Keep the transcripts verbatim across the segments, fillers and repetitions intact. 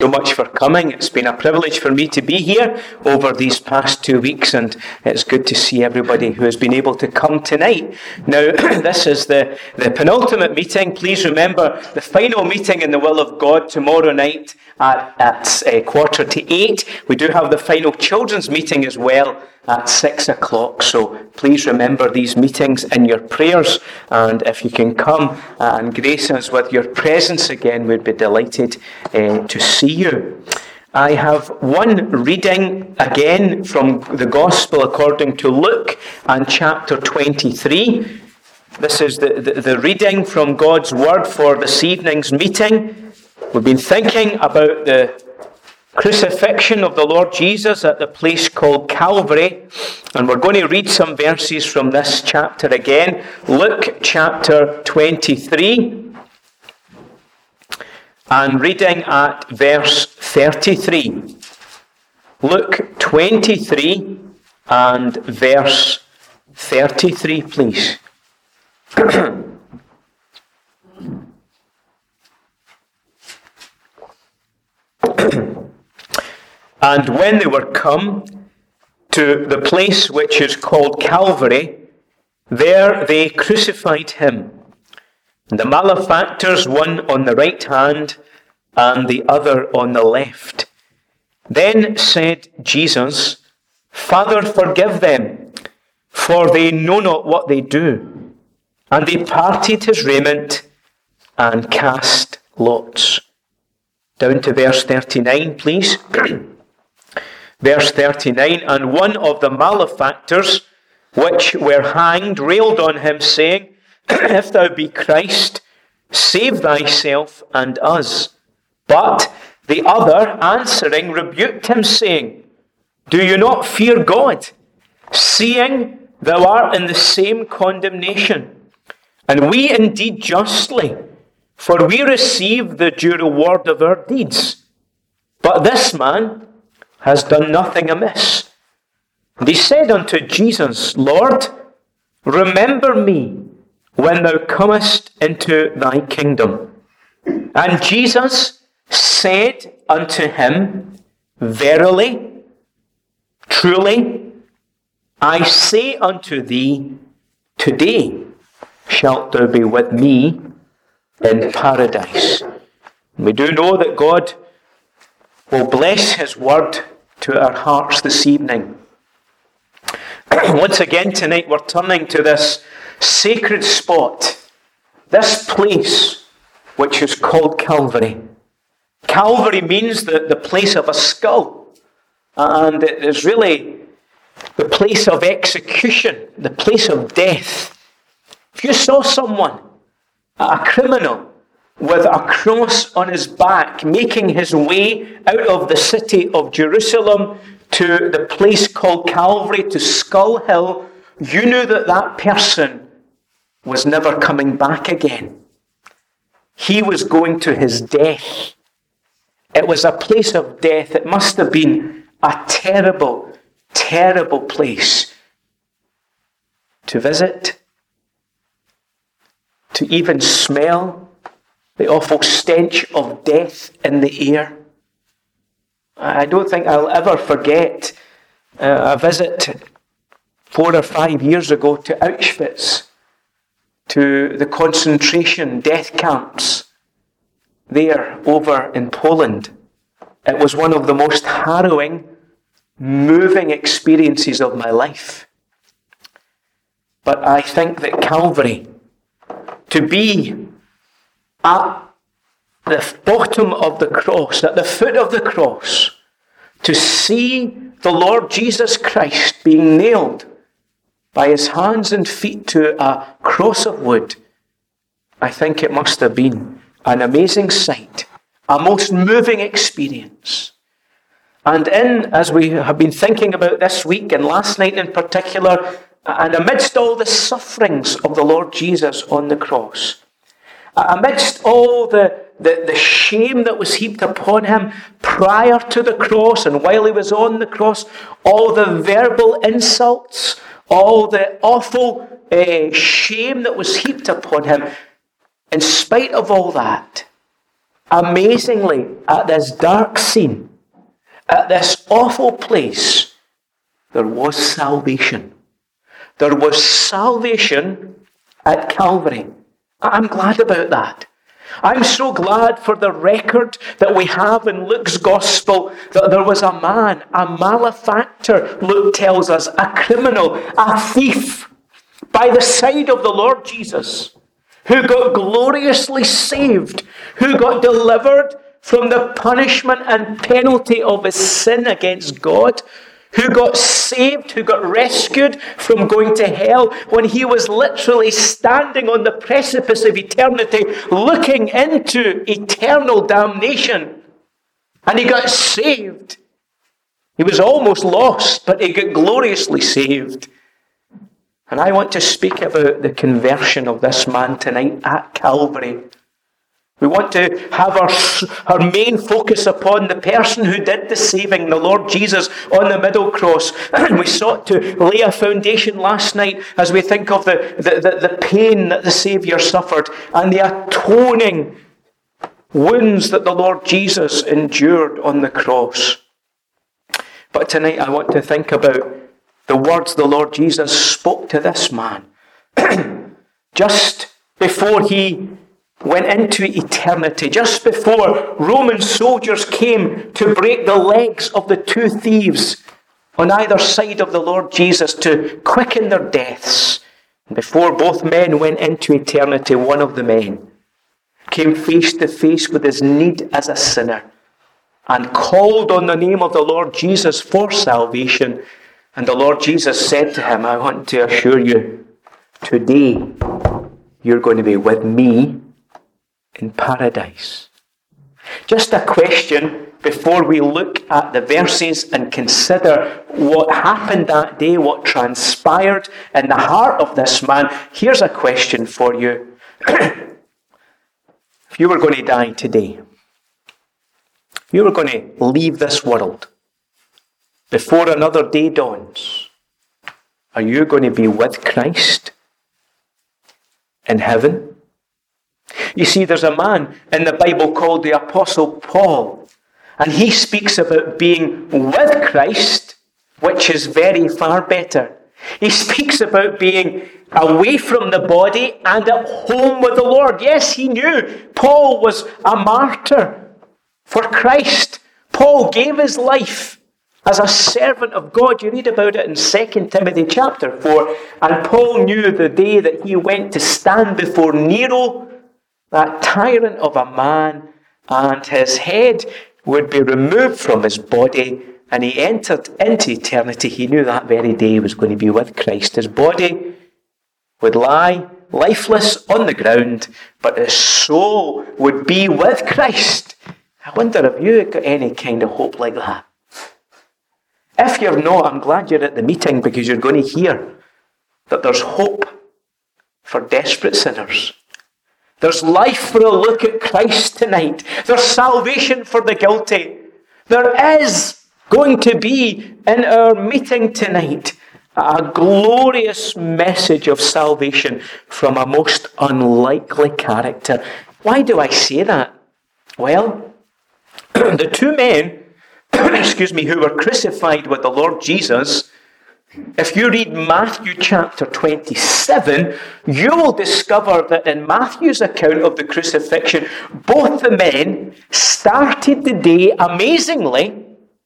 much for coming. It's been a privilege for me to be here over these past two weeks, and it's good to see everybody who has been able to come tonight. Now, this is the, the penultimate meeting. Please remember the final meeting in the will of God tomorrow night at, at uh, quarter to eight. We do have the final children's meeting as well at six o'clock. So please remember these meetings in your prayers. And if you can come and grace us with your presence again, we'd be delighted uh, to see you. I have one reading again from the Gospel according to Luke and chapter twenty-three. This is the, the, the reading from God's Word for this evening's meeting. We've been thinking about the crucifixion of the Lord Jesus at the place called Calvary, and we're going to read some verses from this chapter again. Luke chapter twenty-three, and reading at verse thirty-three. Luke twenty-three and verse thirty-three, please. And when they were come to the place which is called Calvary, there they crucified him, the malefactors, one on the right hand and the other on the left. Then said Jesus, Father, forgive them, for they know not what they do. And they parted his raiment and cast lots. Down to verse thirty-nine, please. Verse thirty-nine, and one of the malefactors which were hanged railed on him, saying, If thou be Christ, save thyself and us. But the other, answering, rebuked him, saying, Do you not fear God, seeing thou art in the same condemnation? And we indeed justly, for we receive the due reward of our deeds. But this man has done nothing amiss. And he said unto Jesus, Lord, remember me when thou comest into thy kingdom. And Jesus said unto him, Verily, truly, I say unto thee, today shalt thou be with me in paradise. And we do know that God will bless his word to our hearts this evening. Once again tonight we're turning to this sacred spot, this place which is called Calvary. Calvary means the, the place of a skull, and it is really the place of execution, the place of death. If you saw someone, a criminal, with a cross on his back, making his way out of the city of Jerusalem to the place called Calvary, to Skull Hill, you knew that that person was never coming back again. He was going to his death. It was a place of death. It must have been a terrible, terrible place to visit, to even smell the awful stench of death in the air. I don't think I'll ever forget uh, a visit four or five years ago to Auschwitz, to the concentration death camps there over in Poland. It was one of the most harrowing, moving experiences of my life. But I think that Calvary, to be at the bottom of the cross, at the foot of the cross, to see the Lord Jesus Christ being nailed by his hands and feet to a cross of wood, I think it must have been an amazing sight, a most moving experience. And in, as we have been thinking about this week and last night in particular, and amidst all the sufferings of the Lord Jesus on the cross, amidst all the, the, the shame that was heaped upon him prior to the cross and while he was on the cross, all the verbal insults, all the awful uh, shame that was heaped upon him, in spite of all that, amazingly, at this dark scene, at this awful place, there was salvation. There was salvation at Calvary. I'm glad about that. I'm so glad for the record that we have in Luke's Gospel that there was a man, a malefactor, Luke tells us, a criminal, a thief, by the side of the Lord Jesus, who got gloriously saved, who got delivered from the punishment and penalty of his sin against God, who got saved, who got rescued from going to hell when he was literally standing on the precipice of eternity, looking into eternal damnation. And he got saved. He was almost lost, but he got gloriously saved. And I want to speak about the conversion of this man tonight at Calvary. We want to have our, our main focus upon the person who did the saving, the Lord Jesus on the middle cross. And we sought to lay a foundation last night as we think of the, the, the, the pain that the Saviour suffered and the atoning wounds that the Lord Jesus endured on the cross. But tonight I want to think about the words the Lord Jesus spoke to this man just before he went into eternity, just before Roman soldiers came to break the legs of the two thieves on either side of the Lord Jesus to quicken their deaths. And before both men went into eternity, one of the men came face to face with his need as a sinner and called on the name of the Lord Jesus for salvation. And the Lord Jesus said to him, I want to assure you, today you're going to be with me in paradise. Just a question before we look at the verses and consider what happened that day, what transpired in the heart of this man. Here's a question for you. If you were going to die today, if you were going to leave this world before another day dawns, are you going to be with Christ in heaven? You see, there's a man in the Bible called the Apostle Paul, and he speaks about being with Christ, which is very far better. He speaks about being away from the body and at home with the Lord. Yes, he knew Paul was a martyr for Christ. Paul gave his life as a servant of God. You read about it in Second Timothy chapter four. And Paul knew the day that he went to stand before Nero, that tyrant of a man, and his head would be removed from his body, and he entered into eternity. He knew that very day he was going to be with Christ. His body would lie lifeless on the ground, but his soul would be with Christ. I wonder if you got any kind of hope like that. If you're not, I'm glad you're at the meeting, because you're going to hear that there's hope for desperate sinners. There's life for a look at Christ tonight. There's salvation for the guilty. There is going to be in our meeting tonight a glorious message of salvation from a most unlikely character. Why do I say that? Well, the two men, excuse me, who were crucified with the Lord Jesus, if you read Matthew chapter twenty-seven, you will discover that in Matthew's account of the crucifixion, both the men started the day amazingly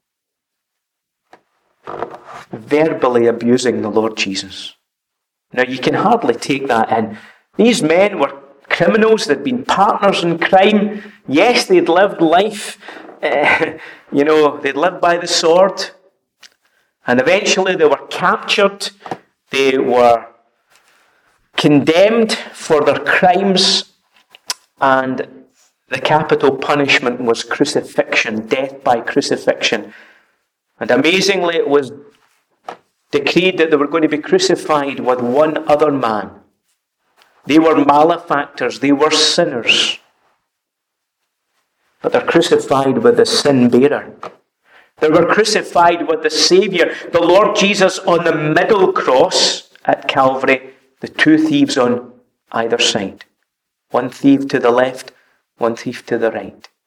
verbally abusing the Lord Jesus. Now, you can hardly take that in. These men were criminals. They'd been partners in crime. Yes, they'd lived life, uh, you know, they'd lived by the sword. And eventually they were captured. They were condemned for their crimes. And the capital punishment was crucifixion, death by crucifixion. And amazingly, it was decreed that they were going to be crucified with one other man. They were malefactors. They were sinners. But they're crucified with the sin bearer. They were crucified with the Saviour, the Lord Jesus, on the middle cross at Calvary, the two thieves on either side. One thief to the left, one thief to the right.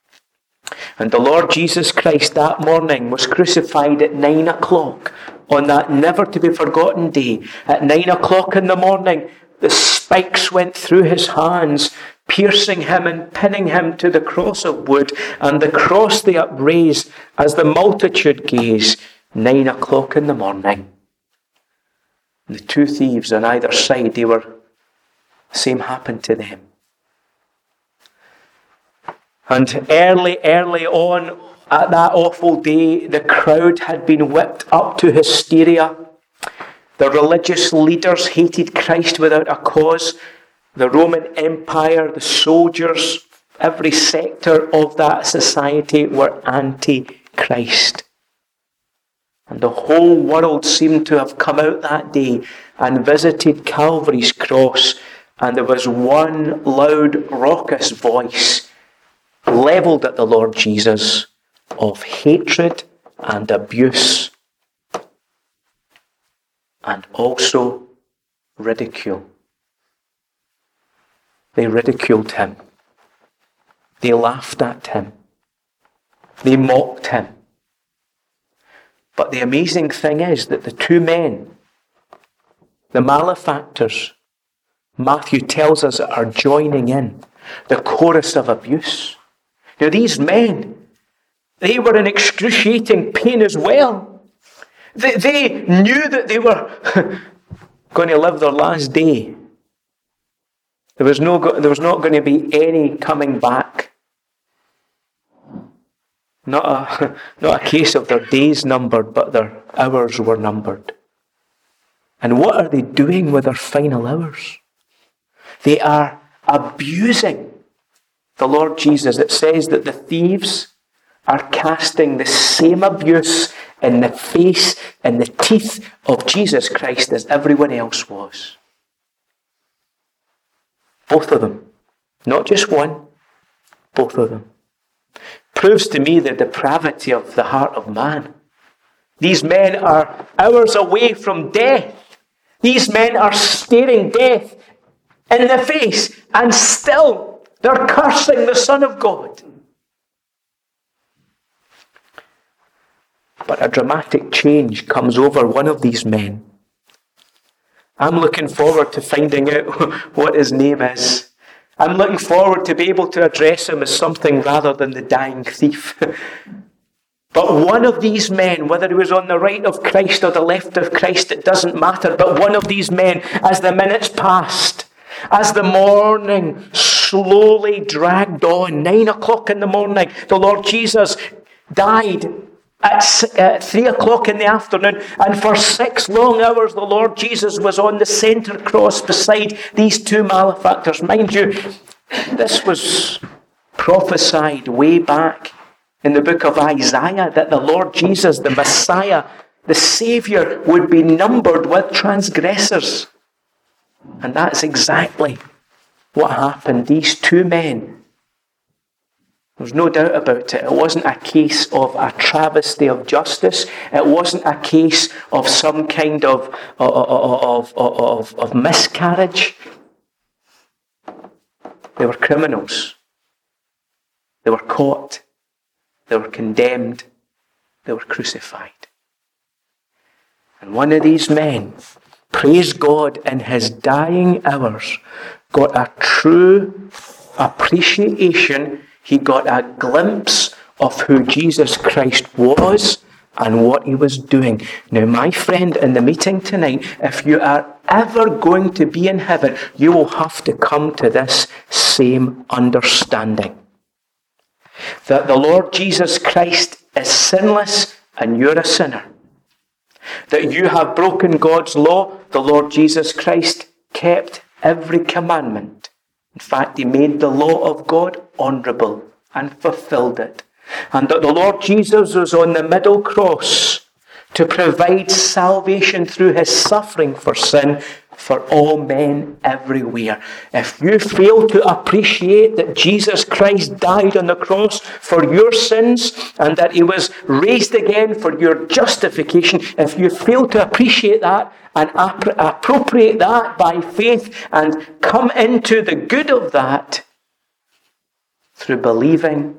And the Lord Jesus Christ that morning was crucified at nine o'clock on that never-to-be-forgotten day. At nine o'clock in the morning, the spikes went through his hands, piercing him and pinning him to the cross of wood. And the cross they upraised as the multitude gazed. Nine o'clock in the morning. The two thieves on either side, they were, the same happened to them. And early, early on, at that awful day, the crowd had been whipped up to hysteria. The religious leaders hated Christ without a cause. The Roman Empire, the soldiers, every sector of that society were anti-Christ. And the whole world seemed to have come out that day and visited Calvary's cross. And there was one loud, raucous voice levelled at the Lord Jesus of hatred and abuse and also ridicule. They ridiculed him. They laughed at him. They mocked him. But the amazing thing is that the two men, the malefactors, Matthew tells us, are joining in the chorus of abuse. Now these men, they were in excruciating pain as well. They, they knew that they were going to live their last day. There was no, there was not going to be any coming back. Not a, not a case of their days numbered, but their hours were numbered. And what are they doing with their final hours? They are abusing the Lord Jesus. It says that the thieves are casting the same abuse in the face and the teeth of Jesus Christ as everyone else was. Both of them. Not just one, both of them. Proves to me the depravity of the heart of man. These men are hours away from death. These men are staring death in the face, and still they're cursing the Son of God. But a dramatic change comes over one of these men. I'm looking forward to finding out what his name is. I'm looking forward to be able to address him as something rather than the dying thief. But one of these men, whether he was on the right of Christ or the left of Christ, it doesn't matter. But one of these men, as the minutes passed, as the morning slowly dragged on, nine o'clock in the morning, the Lord Jesus died at uh, three o'clock in the afternoon, and for six long hours the Lord Jesus was on the centre cross beside these two malefactors. Mind you, this was prophesied way back in the book of Isaiah, that the Lord Jesus, the Messiah, the Saviour, would be numbered with transgressors. And that's exactly what happened. These two men, there's no doubt about it. It wasn't a case of a travesty of justice. It wasn't a case of some kind of, of, of, of, of miscarriage. They were criminals. They were caught. They were condemned. They were crucified. And one of these men, praise God, in his dying hours, got a true appreciation. He got a glimpse of who Jesus Christ was and what he was doing. Now, my friend, in the meeting tonight, if you are ever going to be in heaven, you will have to come to this same understanding. That the Lord Jesus Christ is sinless and you're a sinner. That you have broken God's law. The Lord Jesus Christ kept every commandment. In fact, he made the law of God honourable and fulfilled it. And that the Lord Jesus was on the middle cross to provide salvation through his suffering for sin for all men everywhere. If you fail to appreciate that Jesus Christ died on the cross for your sins and that he was raised again for your justification, if you fail to appreciate that and appropriate that by faith and come into the good of that through believing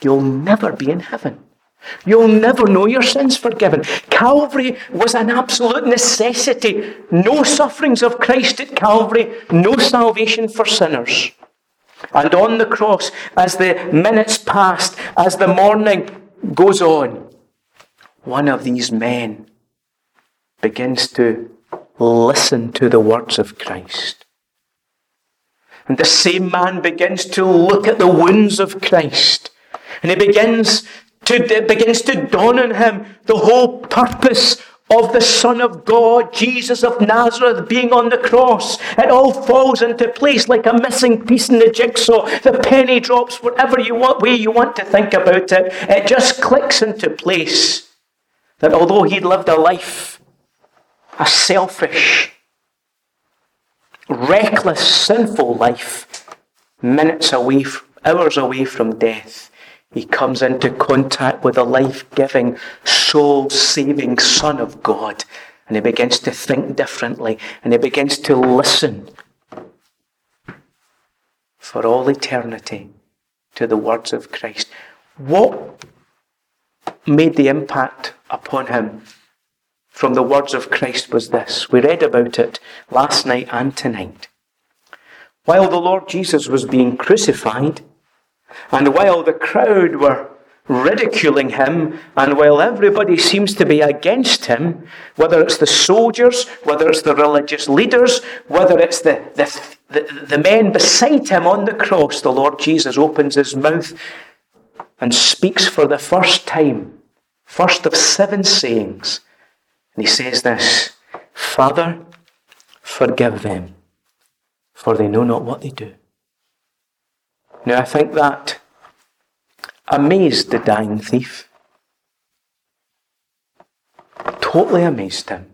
you'll never be in heaven. You'll never know your sins forgiven. Calvary was an absolute necessity. No sufferings of Christ at Calvary, no salvation for sinners. And on the cross, as the minutes passed, as the morning goes on, one of these men begins to listen to the words of Christ. And the same man begins to look at the wounds of Christ. And he begins to, it begins to dawn on him the whole purpose of the Son of God, Jesus of Nazareth, being on the cross. It all falls into place like a missing piece in the jigsaw. The penny drops, whatever you want, way you want to think about it. It just clicks into place. That although he'd lived a life, a selfish, reckless, sinful life, minutes away, hours away from death, he comes into contact with the life-giving, soul-saving Son of God. And he begins to think differently. And he begins to listen for all eternity to the words of Christ. What made the impact upon him from the words of Christ was this. We read about it last night and tonight. While the Lord Jesus was being crucified, and while the crowd were ridiculing him, and while everybody seems to be against him, whether it's the soldiers, whether it's the religious leaders, whether it's the, the, the, the men beside him on the cross, the Lord Jesus opens his mouth and speaks for the first time, first of seven sayings. And he says this, Father, forgive them, for they know not what they do. Now I think that amazed the dying thief. Totally amazed him.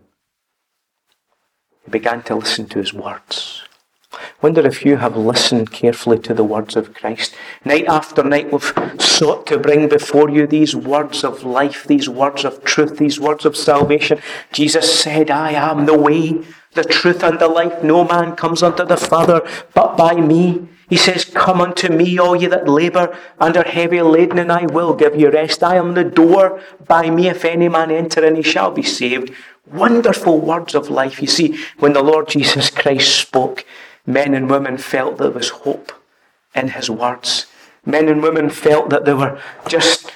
He began to listen to his words. Wonder if you have listened carefully to the words of Christ. Night after night we've sought to bring before you these words of life, these words of truth, these words of salvation. Jesus said, I am the way, the truth and the life. No man comes unto the Father but by me. He says, come unto me, all ye that labour and are heavy laden, and I will give you rest. I am the door. By me, if any man enter in, he shall be saved. Wonderful words of life. You see, when the Lord Jesus Christ spoke, men and women felt there was hope in his words. Men and women felt that they were just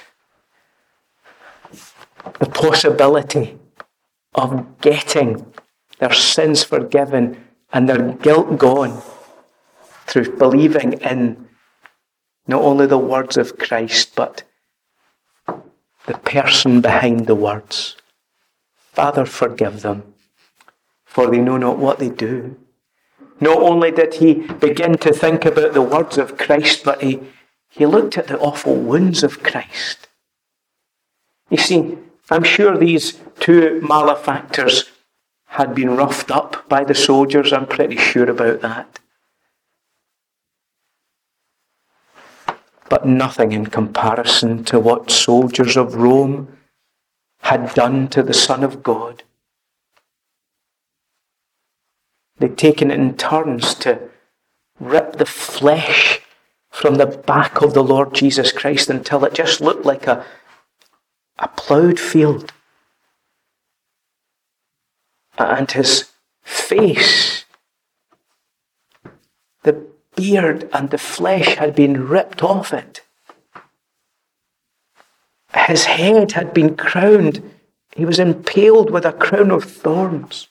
the possibility of getting their sins forgiven and their guilt gone through believing in not only the words of Christ, but the person behind the words. Father, forgive them, for they know not what they do. Not only did he begin to think about the words of Christ, but he, he looked at the awful wounds of Christ. You see, I'm sure these two malefactors had been roughed up by the soldiers. I'm pretty sure about that. But nothing in comparison to what soldiers of Rome had done to the Son of God. They'd taken it in turns to rip the flesh from the back of the Lord Jesus Christ until it just looked like a, a ploughed field. And his face, the beard and the flesh had been ripped off it. His head had been crowned. He was impaled with a crown of thorns.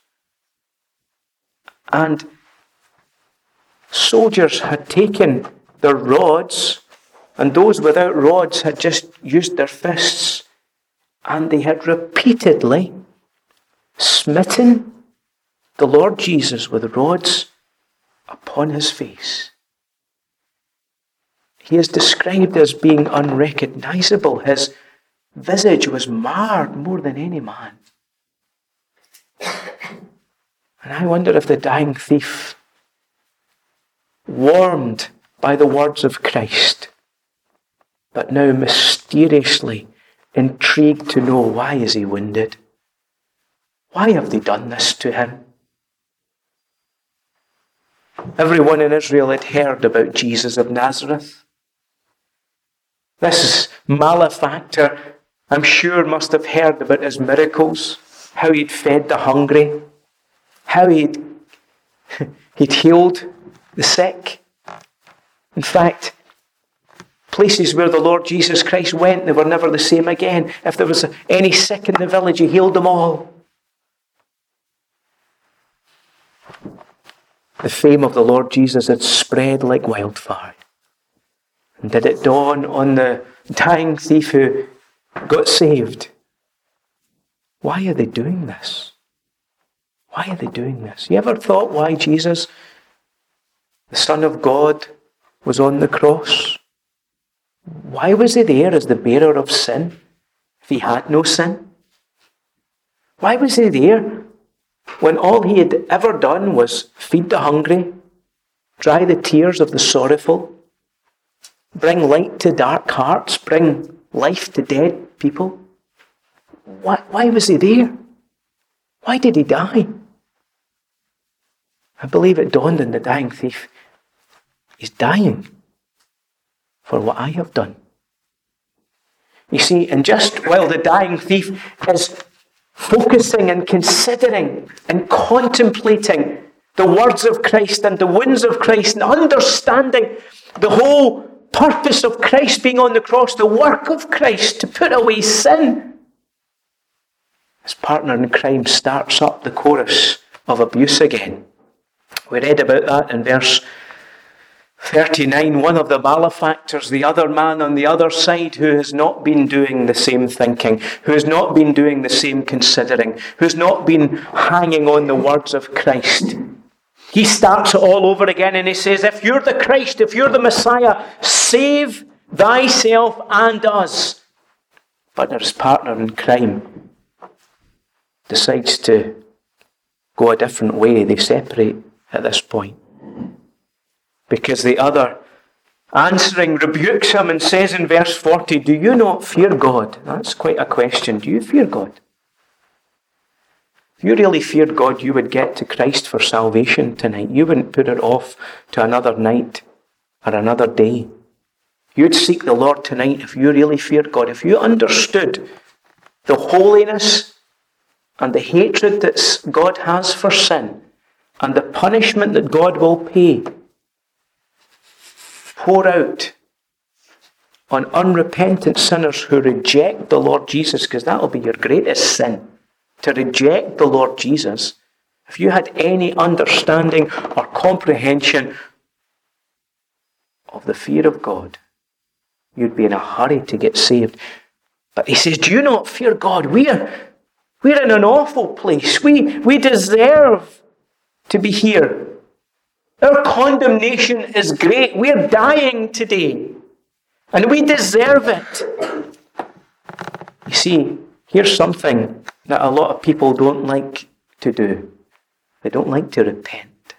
And soldiers had taken their rods, and those without rods had just used their fists, and they had repeatedly smitten the Lord Jesus with rods upon his face. He is described as being unrecognizable. His visage was marred more than any man. And I wonder if the dying thief, warmed by the words of Christ, but now mysteriously intrigued to know, why is he wounded? Why have they done this to him? Everyone in Israel had heard about Jesus of Nazareth. This is malefactor, I'm sure, must have heard about his miracles, how he'd fed the hungry, how he'd, he'd healed the sick. In fact, places where the Lord Jesus Christ went, they were never the same again. If there was any sick in the village, he healed them all. The fame of the Lord Jesus had spread like wildfire. And did it dawn on the dying thief who got saved? Why are they doing this? Why are they doing this? You ever thought why Jesus, the Son of God, was on the cross? Why was he there as the bearer of sin if he had no sin? Why was he there when all he had ever done was feed the hungry, dry the tears of the sorrowful, bring light to dark hearts, bring life to dead people? Why, why was he there? Why did he die? I believe it dawned on the dying thief. He's dying for what I have done. You see, and just while the dying thief is focusing and considering and contemplating the words of Christ and the wounds of Christ and understanding the whole purpose of Christ being on the cross, the work of Christ to put away sin, his partner in crime starts up the chorus of abuse again. We read about that in verse thirty-nine. One of the malefactors, the other man on the other side, who has not been doing the same thinking, who has not been doing the same considering, who's not been hanging on the words of Christ. He starts it all over again and he says, if you're the Christ, if you're the Messiah, save thyself and us. But his partner in crime decides to go a different way. They separate at this point. Because the other, answering, rebukes him and says in verse forty, do you not fear God? That's quite a question. Do you fear God? If you really feared God, you would get to Christ for salvation tonight. You wouldn't put it off to another night or another day. You'd seek the Lord tonight if you really feared God. If you understood the holiness and the hatred that God has for sin and the punishment that God will pay, pour out on unrepentant sinners who reject the Lord Jesus, because that will be your greatest sin, to reject the Lord Jesus. If you had any understanding or comprehension of the fear of God, you'd be in a hurry to get saved. But he says, do you not fear God? We're, we're in an awful place. We, we deserve to be here. Our condemnation is great. We're dying today. And we deserve it. You see, here's something that a lot of people don't like to do. They don't like to repent.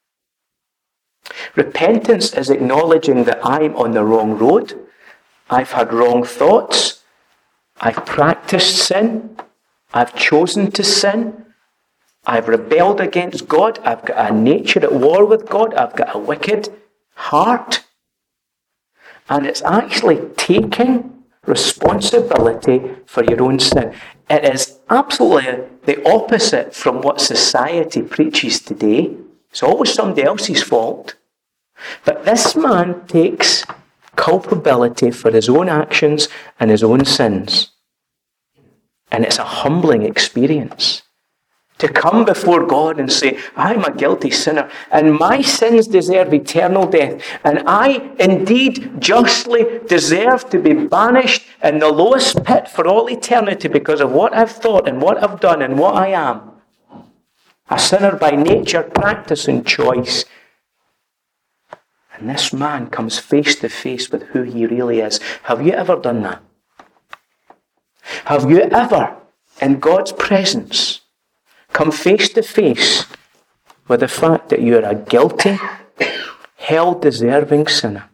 Repentance is acknowledging that I'm on the wrong road. I've had wrong thoughts. I've practiced sin. I've chosen to sin. I've rebelled against God. I've got a nature at war with God. I've got a wicked heart. And it's actually taking responsibility for your own sin. It is absolutely the opposite from what society preaches today. It's always somebody else's fault. But this man takes culpability for his own actions and his own sins. And it's a humbling experience. To come before God and say, I'm a guilty sinner, and my sins deserve eternal death, and I indeed justly deserve to be banished in the lowest pit for all eternity because of what I've thought and what I've done and what I am. A sinner by nature, practice, and choice. And this man comes face to face with who he really is. Have you ever done that? Have you ever, in God's presence, come face to face with the fact that you're a guilty, hell-deserving sinner?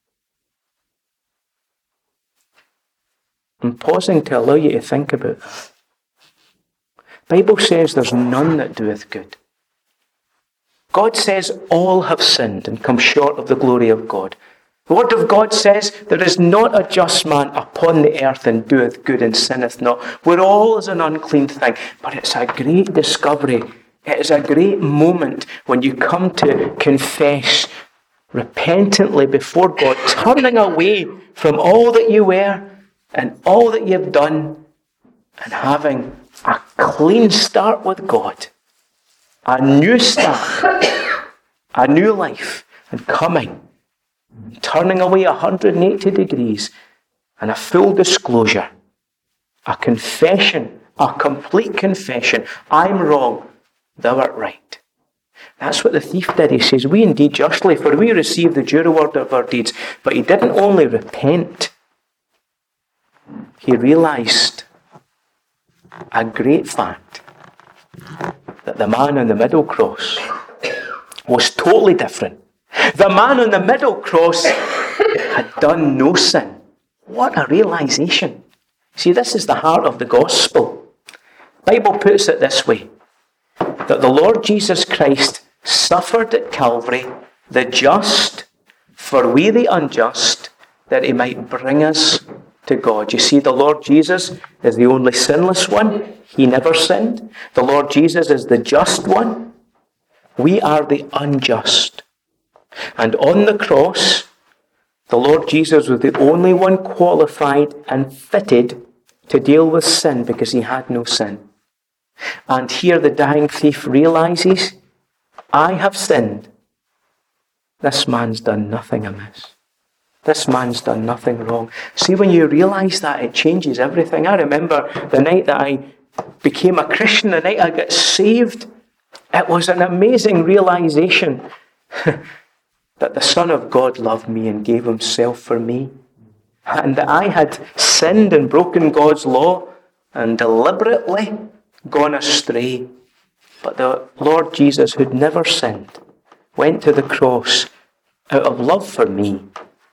I'm pausing to allow you to think about that. The Bible says there's none that doeth good. God says all have sinned and come short of the glory of God. The word of God says, there is not a just man upon the earth and doeth good and sinneth not. We're all as an unclean thing. But it's a great discovery. It is a great moment when you come to confess repentantly before God, turning away from all that you were and all that you've done, and having a clean start with God. A new start. A new life. And coming. Turning away one hundred eighty degrees. And a full disclosure. A confession. A complete confession. I'm wrong. Thou art right. That's what the thief did. He says, we indeed justly, for we receive the due reward of our deeds. But he didn't only repent. He realized a great fact, that the man on the middle cross was totally different. The man on the middle cross had done no sin. What a realization. See, this is the heart of the gospel. The Bible puts it this way, that the Lord Jesus Christ suffered at Calvary, the just for we the unjust, that he might bring us to God. You see, the Lord Jesus is the only sinless one. He never sinned. The Lord Jesus is the just one. We are the unjust. And on the cross, the Lord Jesus was the only one qualified and fitted to deal with sin because he had no sin. And here the dying thief realizes, I have sinned. This man's done nothing amiss. This man's done nothing wrong. See, when you realize that, it changes everything. I remember the night that I became a Christian, the night I got saved, it was an amazing realization that the Son of God loved me and gave himself for me. And that I had sinned and broken God's law and deliberately gone astray. But the Lord Jesus, who'd never sinned, went to the cross out of love for me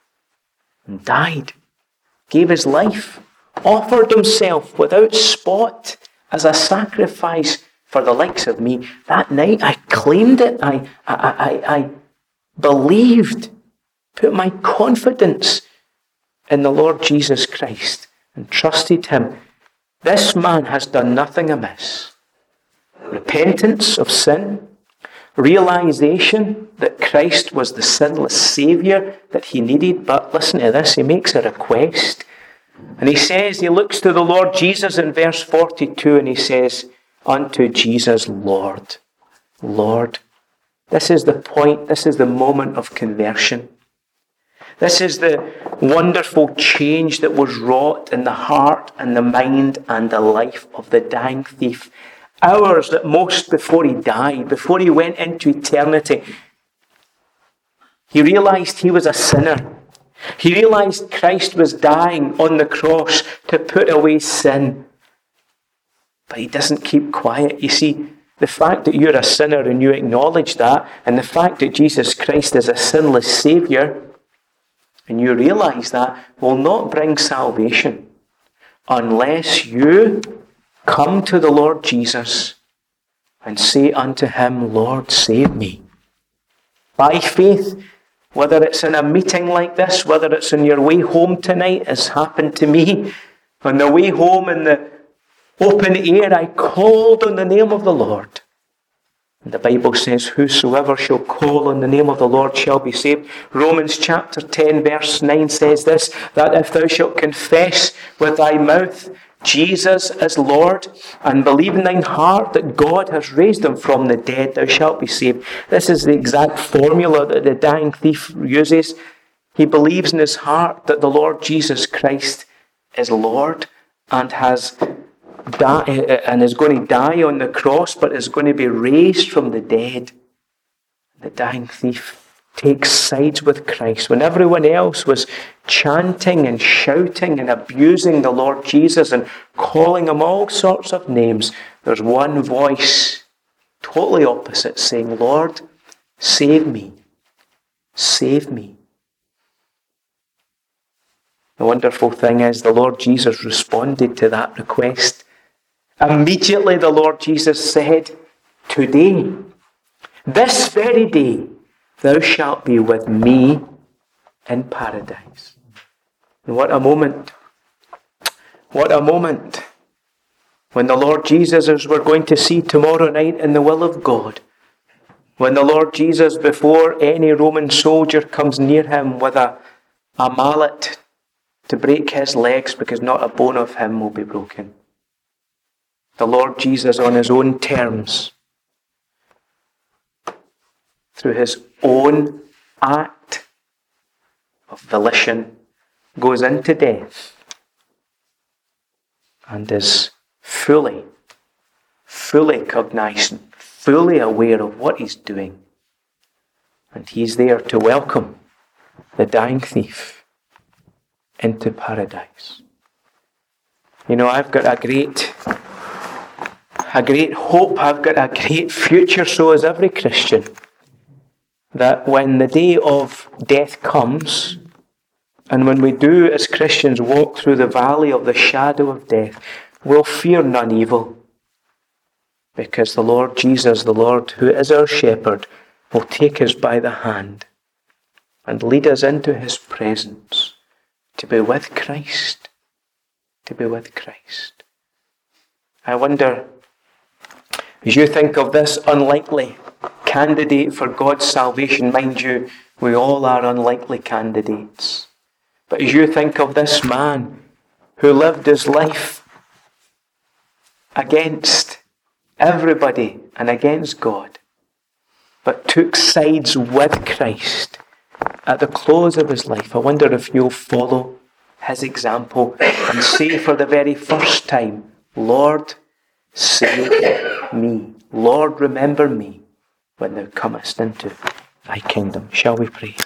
and died, gave his life, offered himself without spot as a sacrifice for the likes of me. That night I claimed it. I, I, I, I believed, put my confidence in the Lord Jesus Christ and trusted him. This man has done nothing amiss. Repentance of sin, realization that Christ was the sinless Saviour that he needed. But listen to this, he makes a request. And he says, he looks to the Lord Jesus in verse forty-two and he says, unto Jesus, Lord, Lord. This is the point, this is the moment of conversion. This is the wonderful change that was wrought in the heart and the mind and the life of the dying thief. Hours at most before he died, before he went into eternity, he realized he was a sinner. He realized Christ was dying on the cross to put away sin. But he doesn't keep quiet. You see, the fact that you're a sinner and you acknowledge that, and the fact that Jesus Christ is a sinless Saviour, and you realize that, will not bring salvation unless you come to the Lord Jesus and say unto him, Lord, save me. By faith, whether it's in a meeting like this, whether it's on your way home tonight, as happened to me, on the way home in the open air, I called on the name of the Lord. And the Bible says, whosoever shall call on the name of the Lord shall be saved. Romans chapter ten verse nine says this, that if thou shalt confess with thy mouth Jesus is Lord, and believe in thine heart that God has raised him from the dead, thou shalt be saved. This is the exact formula that the dying thief uses. He believes in his heart that the Lord Jesus Christ is Lord and has die, and is going to die on the cross, but is going to be raised from the dead. The dying thief takes sides with Christ. When everyone else was chanting and shouting and abusing the Lord Jesus and calling him all sorts of names, there's one voice totally opposite saying, Lord, save me. Save me. The wonderful thing is the Lord Jesus responded to that request. Immediately the Lord Jesus said, today, this very day, thou shalt be with me in paradise. And what a moment. What a moment when the Lord Jesus, as we're going to see tomorrow night in the will of God, when the Lord Jesus, before any Roman soldier comes near him with a, a mallet to break his legs, because not a bone of him will be broken. The Lord Jesus, on his own terms, through his own act of volition, goes into death and is fully, fully cognizant, fully aware of what he's doing. And he's there to welcome the dying thief into paradise. You know, I've got a great, a great hope, I've got a great future, so has every Christian, that when the day of death comes, and when we do as Christians walk through the valley of the shadow of death, we'll fear none evil, because the Lord Jesus, the Lord who is our shepherd, will take us by the hand and lead us into his presence to be with Christ, to be with Christ. I wonder, as you think of this unlikely candidate for God's salvation, mind you, we all are unlikely candidates. But as you think of this man who lived his life against everybody and against God, but took sides with Christ at the close of his life, I wonder if you'll follow his example and say for the very first time, Lord, save me. Lord, remember me when thou comest into thy kingdom. Shall we pray?